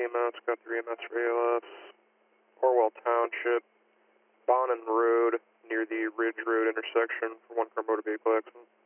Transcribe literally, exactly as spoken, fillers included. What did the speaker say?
E M S, got three E M S for A L S, Orwell Township, Bonnin Road, near the Ridge Road intersection for one car motor vehicle accident.